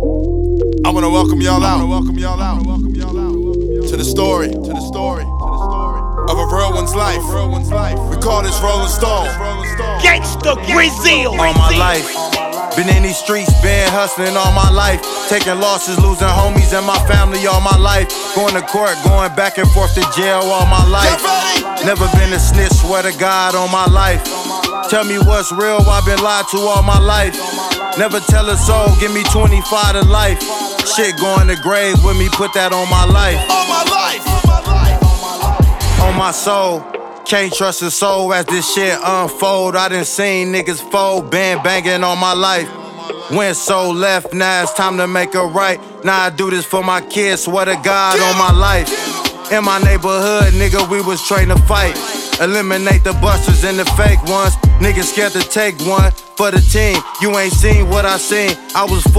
I wanna welcome y'all out. To the story of a real one's life. We call this Rolling Stone. Gangsta Brazil. All my life, been in these streets, been hustling all my life. Taking losses, losing homies and my family all my life. Going to court, going back and forth to jail all my life. Never been a snitch, swear to God on my life. Tell me what's real, I've been lied to all my life. Never tell a soul, give me 25 to life. Shit going to grave with me, put that on my life. All my life. On my soul, can't trust a soul as this shit unfold. I done seen niggas fold, been banging on my life. Went so left, now it's time to make a right. Now I do this for my kids, swear to God on my life. In my neighborhood, nigga, we was trained to fight. Eliminate the busters and the fake ones. Niggas scared to take one for the team. You ain't seen what I seen. I was